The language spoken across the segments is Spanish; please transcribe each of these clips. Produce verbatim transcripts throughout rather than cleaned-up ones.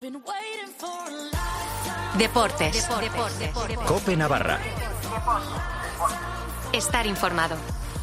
Deportes. Deportes. COPE Navarra. Estar informado.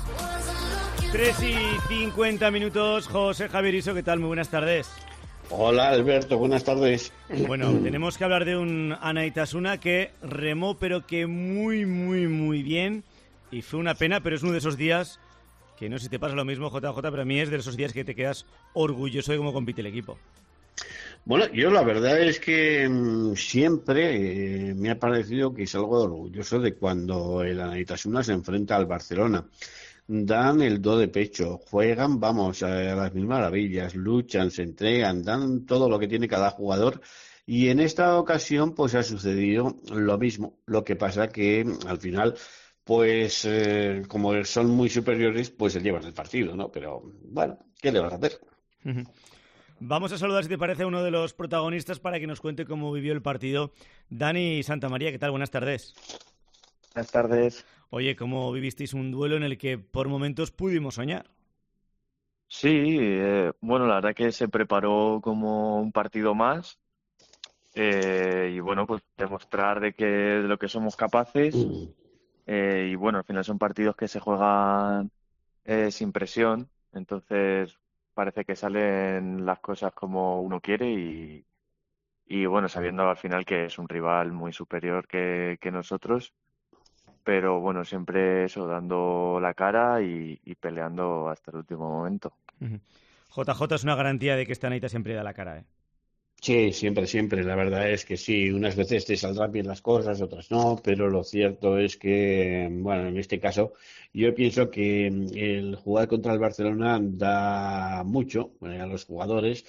tres y cincuenta minutos. José Javier Iso, ¿qué tal? Muy buenas tardes. Hola Alberto, buenas tardes. Bueno, tenemos que hablar de un Anaitasuna que remó, pero que muy, muy, muy bien. Y fue una pena, pero es uno de esos días que no sé si te pasa lo mismo, J J, pero a mí es de esos días que te quedas orgulloso de cómo compite el equipo. Bueno, yo la verdad es que mmm, siempre eh, me ha parecido que es algo orgulloso de cuando el Anaitasuna se enfrenta al Barcelona. Dan el do de pecho, juegan, vamos, a las mil maravillas, luchan, se entregan, dan todo lo que tiene cada jugador. Y en esta ocasión, pues ha sucedido lo mismo. Lo que pasa que al final, pues eh, como son muy superiores, pues se llevan el partido, ¿no? Pero bueno, ¿qué le vas a hacer? Uh-huh. Vamos a saludar, si te parece, a uno de los protagonistas para que nos cuente cómo vivió el partido. Dani Santamaría, ¿qué tal? Buenas tardes. Buenas tardes. Oye, ¿cómo vivisteis un duelo en el que por momentos pudimos soñar? Sí, eh, bueno, la verdad que se preparó como un partido más eh, y bueno, pues demostrar de que de lo que somos capaces eh, y bueno, al final son partidos que se juegan eh, sin presión, entonces parece que salen las cosas como uno quiere y, y bueno, sabiendo al final que es un rival muy superior que, que nosotros. Pero bueno, siempre eso, dando la cara y, y peleando hasta el último momento. Uh-huh. J J es una garantía de que esta Anaita siempre da la cara, ¿eh? Sí, siempre, siempre. La verdad es que sí, unas veces te saldrán bien las cosas, otras no, pero lo cierto es que, bueno, en este caso, yo pienso que el jugar contra el Barcelona da mucho eh, a los jugadores,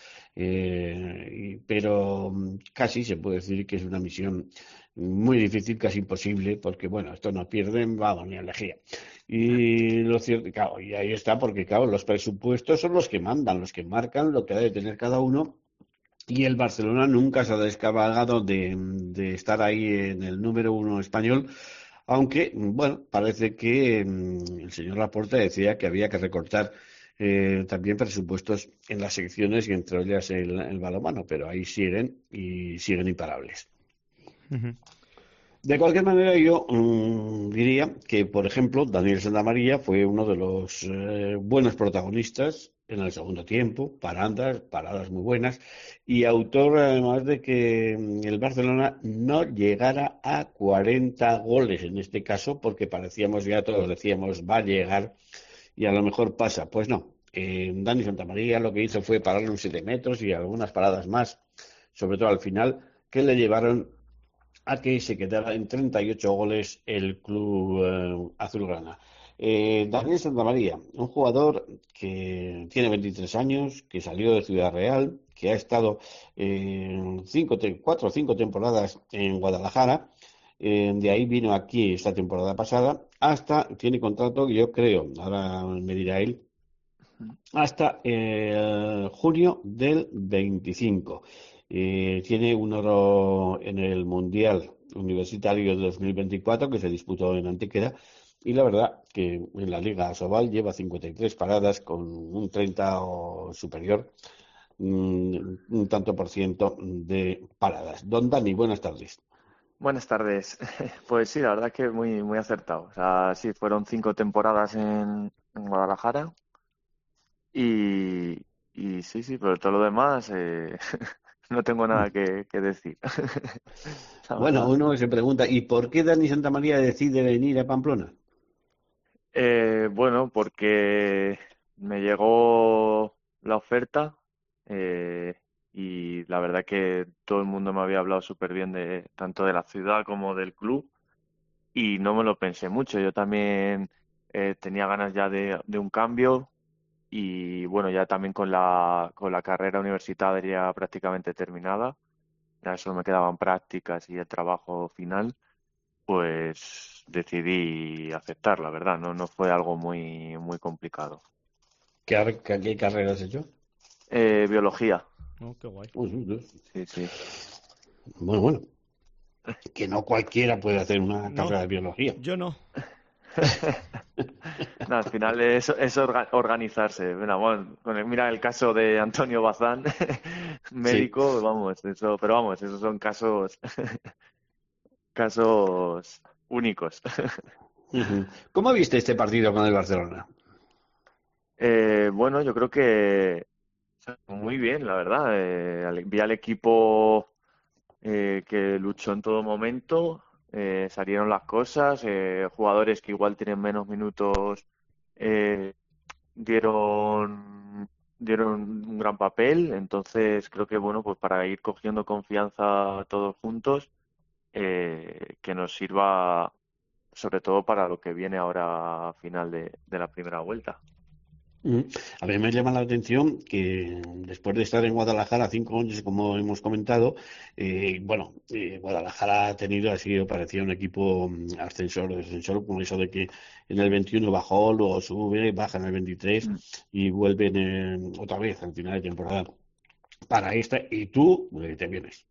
eh, pero casi se puede decir que es una misión muy difícil, casi imposible, porque, bueno, esto no pierden, vamos, ni elegía. Y lo cierto, claro, y ahí está, porque, claro, los presupuestos son los que mandan, los que marcan lo que debe tener cada uno. Y el Barcelona nunca se ha descabalgado de, de estar ahí en el número uno español, aunque, bueno, parece que mm, el señor Laporta decía que había que recortar eh, también presupuestos en las secciones y entre ellas el, el balonmano, pero ahí siguen y siguen imparables. Uh-huh. De cualquier manera, yo mmm, diría que, por ejemplo, Daniel Santamaría fue uno de los eh, buenos protagonistas en el segundo tiempo, paradas, paradas muy buenas, y autor además de que el Barcelona no llegara a cuarenta goles en este caso, porque parecíamos, ya todos decíamos, va a llegar y a lo mejor pasa. Pues no, eh, Dani Santamaría lo que hizo fue pararle un siete metros y algunas paradas más, sobre todo al final, que le llevaron a que se quedara en treinta y ocho goles el club eh, azulgrana. Eh, Daniel Santamaría, un jugador que tiene veintitrés años, que salió de Ciudad Real, que ha estado eh, cinco, cuatro o cinco temporadas en Guadalajara, eh, de ahí vino aquí esta temporada pasada, hasta, tiene contrato, yo creo, ahora me dirá él, hasta eh, junio del veinticinco. Eh, tiene un oro en el Mundial Universitario de dos mil veinticuatro que se disputó en Antequera y la verdad que en la Liga Asobal lleva cincuenta y tres paradas con un treinta o superior, un, un tanto por ciento de paradas. Don Dani, buenas tardes. Buenas tardes. Pues sí, la verdad que muy, muy acertado. O sea, sí, fueron cinco temporadas en, en Guadalajara y, y sí, sí, pero todo lo demás eh, no tengo nada que, que decir. Bueno, uno se pregunta, ¿y por qué Dani Santamaría decide venir a Pamplona? Eh, bueno, porque me llegó la oferta eh, y la verdad que todo el mundo me había hablado súper bien de tanto de la ciudad como del club y no me lo pensé mucho. Yo también eh, tenía ganas ya de, de un cambio y bueno, ya también con la, con la carrera universitaria prácticamente terminada, ya solo me quedaban prácticas y el trabajo final, pues decidí aceptar, la verdad, no, no fue algo muy, muy complicado. ¿Qué, qué, qué carrera has hecho? Eh, biología. Oh, qué guay. Uh, uh, uh. Sí, sí. Bueno, bueno. Que no cualquiera puede hacer una No, carrera de biología. Yo no. No, al final es, es orga- organizarse. Mira, bueno, con el- mira el caso de Antonio Bazán, médico, Sí. vamos, eso, pero vamos, esos son casos, casos únicos. Ujú. ¿Cómo viste este partido con el Barcelona? Eh, bueno, yo creo que muy bien, la verdad. Eh, al- vi al equipo eh, que luchó en todo momento, eh, salieron las cosas, eh, jugadores que igual tienen menos minutos eh, dieron, dieron un gran papel, entonces creo que bueno, pues para ir cogiendo confianza todos juntos, eh, que nos sirva sobre todo para lo que viene ahora a final de, de la primera vuelta. Mm. A mí me llama la atención que después de estar en Guadalajara cinco años, como hemos comentado, eh, bueno, eh, Guadalajara ha tenido, ha sido, parecía un equipo mm, ascensor, descensor, con eso de que en el veintiuno bajó, luego sube, baja en el veintitrés Mm. y vuelven eh, otra vez al final de temporada para esta, y tú eh, te vienes.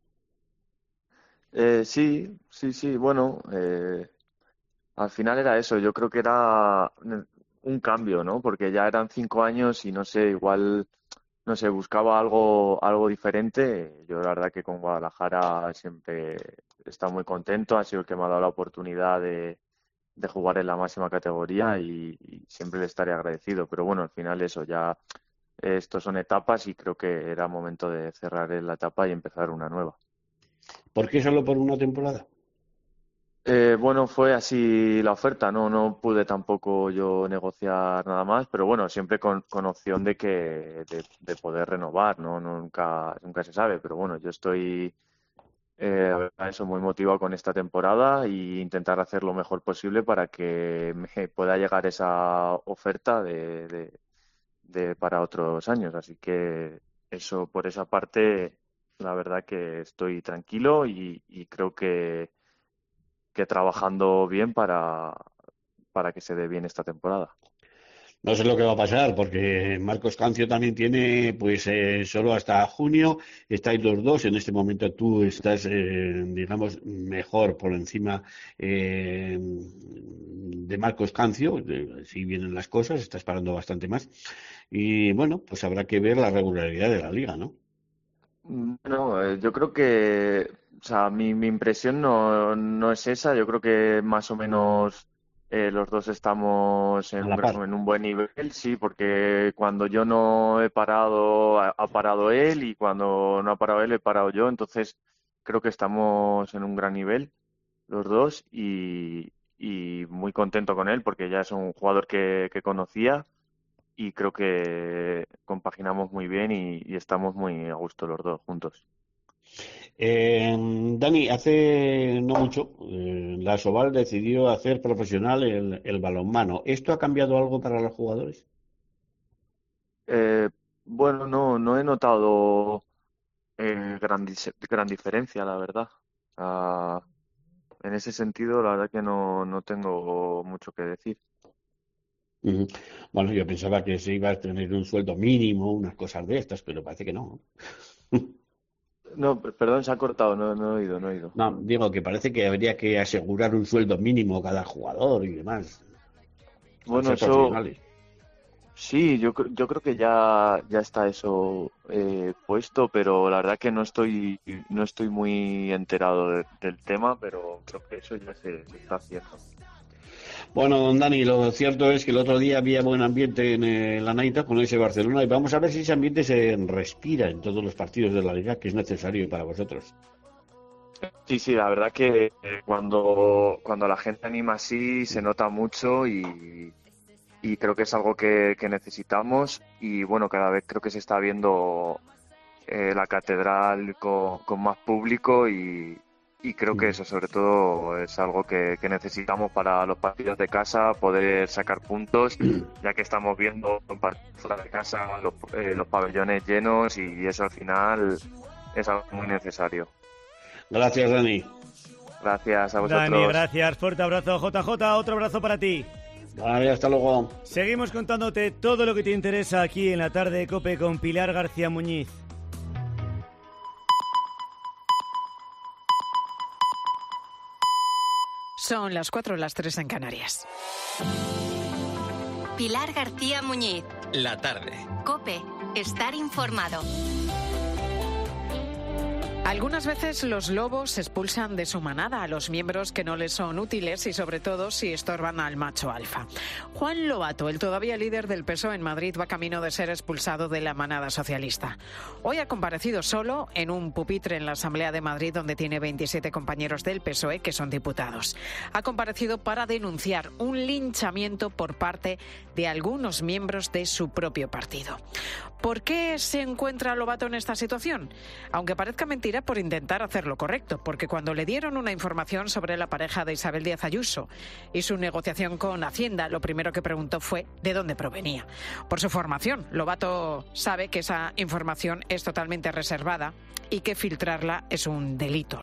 Eh, sí, sí, sí, bueno, eh, al final era eso, yo creo que era un cambio, ¿no? Porque ya eran cinco años y no sé, igual, no sé, buscaba algo, algo diferente. Yo la verdad que con Guadalajara siempre he estado muy contento, ha sido el que me ha dado la oportunidad de, de jugar en la máxima categoría y, y siempre le estaré agradecido. Pero bueno, al final eso, ya eh, estos son etapas y creo que era momento de cerrar la etapa y empezar una nueva. ¿Por qué solo por una temporada? Eh, bueno, fue así la oferta, no, no pude tampoco yo negociar nada más, pero bueno, siempre con, con opción de que de, de poder renovar, ¿no? Nunca, nunca se sabe, pero bueno, yo estoy eh, la verdad, eso muy motivado con esta temporada e intentar hacer lo mejor posible para que me pueda llegar esa oferta de, de, de para otros años. Así que eso, por esa parte, la verdad que estoy tranquilo y, y creo que que trabajando bien para, para que se dé bien esta temporada. No sé lo que va a pasar, porque Marcos Cancio también tiene, pues, eh, solo hasta junio. Estáis los dos. En este momento tú estás, eh, digamos, mejor por encima eh, de Marcos Cancio. Eh, Si vienen las cosas, estás parando bastante más. Y bueno, pues habrá que ver la regularidad de la liga, ¿no? Bueno, eh, yo creo que, o sea, mi, mi impresión no, no es esa. Yo creo que más o menos eh, los dos estamos en A un, la par. gra- en un buen nivel, sí, porque cuando yo no he parado, ha, ha parado él y cuando no ha parado él, he parado yo. Entonces, creo que estamos en un gran nivel los dos y, y muy contento con él porque ya es un jugador que, que conocía y creo que compaginamos muy bien y, y estamos muy a gusto los dos juntos. Eh, Dani, hace no mucho, eh, la Soval decidió hacer profesional el, el balonmano. ¿Esto ha cambiado algo para los jugadores? Eh, bueno, no, no he notado eh, gran, dis- gran diferencia, la verdad. Ah, en ese sentido, la verdad que no, no tengo mucho que decir. Ujú. Bueno, yo pensaba que se iba a tener un sueldo mínimo, unas cosas de estas, pero parece que no. No, p- perdón, se ha cortado, no, no he oído, no he oído. No, digo que parece que habría que asegurar un sueldo mínimo a cada jugador y demás, al Bueno, ser eso profesionales. sí, yo, cre- yo creo que ya, ya está eso eh, puesto, pero la verdad que no estoy, no estoy muy enterado de- del tema, pero creo que eso ya se, se está haciendo. Bueno, don Dani, lo cierto es que el otro día había buen ambiente en eh, la Naita con ese Barcelona y vamos a ver si ese ambiente se respira en todos los partidos de la liga, que es necesario para vosotros. Sí, sí, la verdad que eh, cuando, cuando la gente anima así se nota mucho y, y creo que es algo que, que necesitamos y bueno, cada vez creo que se está viendo eh, la catedral con, con más público y, y creo que Mm. eso sobre todo es algo que, que necesitamos para los partidos de casa, poder sacar puntos, ya que estamos viendo en partidos fuera de casa los, eh, los pabellones llenos y eso al final es algo muy necesario. Gracias, Dani. Gracias a Dani, vosotros. gracias. Fuerte abrazo. J J, otro abrazo para ti. Vale, hasta luego. Seguimos contándote todo lo que te interesa aquí en la tarde de COPE con Pilar García Muñiz. Son las cuatro, las tres en Canarias. Pilar García Muñiz. La tarde. COPE. Estar informado. Algunas veces los lobos expulsan de su manada a los miembros que no les son útiles y sobre todo si estorban al macho alfa. Juan Lobato, el todavía líder del P S O E en Madrid, va camino de ser expulsado de la manada socialista. Hoy ha comparecido solo en un pupitre en la Asamblea de Madrid, donde tiene veintisiete compañeros del P S O E que son diputados. Ha comparecido para denunciar un linchamiento por parte de algunos miembros de su propio partido. ¿Por qué se encuentra Lobato en esta situación? Aunque parezca mentira, por intentar hacer lo correcto, porque cuando le dieron una información sobre la pareja de Isabel Díaz Ayuso y su negociación con Hacienda, lo primero que preguntó fue de dónde provenía. Por su formación, Lobato sabe que esa información es totalmente reservada y que filtrarla es un delito.